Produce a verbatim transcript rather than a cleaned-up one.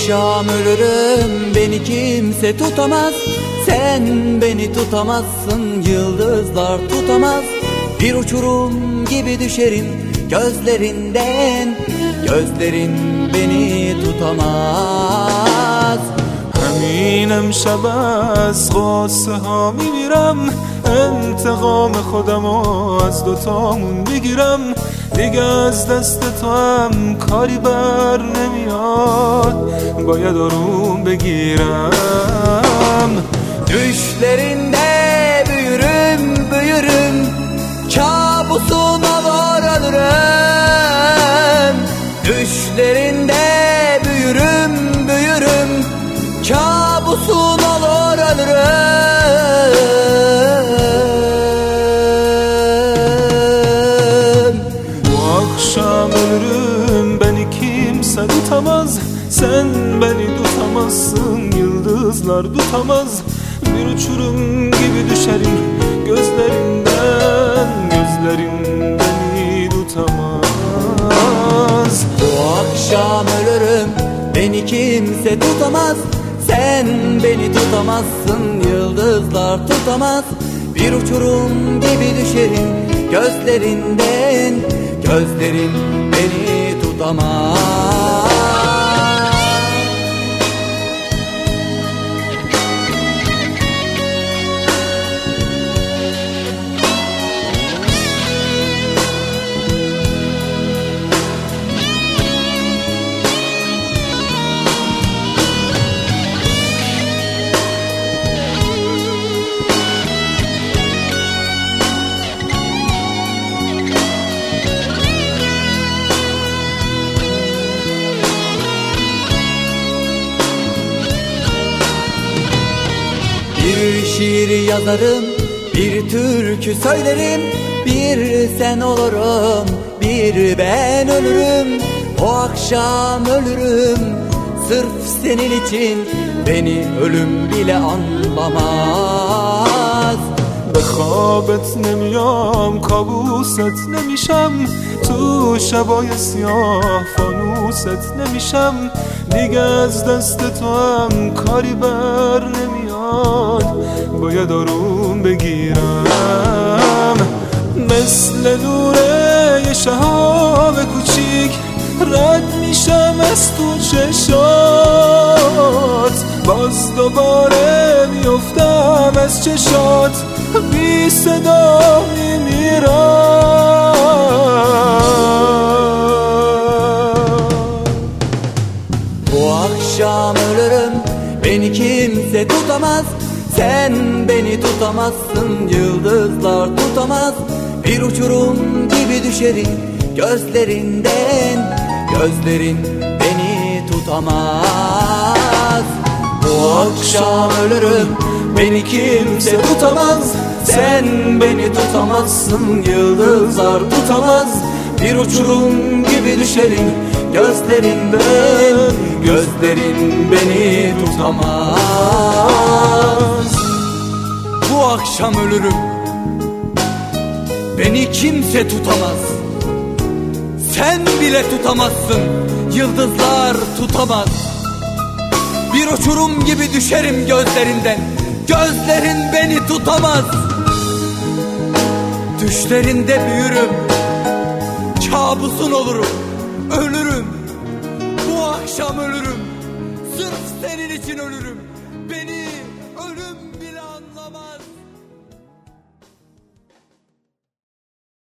akşam ölürüm, beni kimse tutamaz. Sen beni tutamazsın, yıldızlar tutamaz. Bir uçurum gibi düşerim gözlerinden, gözlerin beni tutamaz. همین امشب از قصه ها میمیرم، انتقام خودم از دوتامون بگیرم. دیگه از دست تو هم کاری بر نمیاد، باید آروم بگیرم. Düşlerinde büyürüm, büyürüm, kabusuna varılırım. Düşlerinde büyürüm, büyürüm, kabusun olur ölürüm. Bu akşam ölürüm, beni kimse tutamaz. Sen beni tutamazsın, yıldızlar tutamaz. Bir uçurum gibi düşerim gözlerinden, gözlerin beni tutamaz. Bu akşam ölürüm, beni kimse tutamaz. Sen beni tutamazsın, yıldızlar tutamaz. Bir uçurum gibi düşerim gözlerinden, gözlerin beni tutamaz. Bir şiir yazarım, bir türkü söylerim. Bir sen olurum, bir ben ölürüm. O akşam ölürüm, sırf senin için. Beni ölüm bile anlamaz. به خوابت نمیام، کابوست نمیشم، تو شبای سیاه فانوست نمیشم. دیگه از دست تو هم کاری بر نمیاد، باید آروم بگیرم. مثل نوره یه شهاب کوچیک رد میشم از تو چشات، باز دوباره میفتم از چشات، بی صدا میمیرم. Bu akşam ölürüm, beni kimse tutamaz. Sen beni tutamazsın, yıldızlar tutamaz. Bir uçurum gibi düşerim gözlerinden, gözlerin beni tutamaz. Bu akşam ölürüm, beni kimse tutamaz. Sen beni tutamazsın, yıldızlar tutamaz. Bir uçurum gibi düşerim gözlerinden, gözlerin beni tutamaz. Bu akşam ölürüm, beni kimse tutamaz. Sen bile tutamazsın, yıldızlar tutamaz. Bir uçurum gibi düşerim gözlerinden, gözlerin beni tutamaz. Düşlerinde büyürüm, kabusun olurum, ölürüm. Bu akşam ölürüm, sırf senin için ölürüm.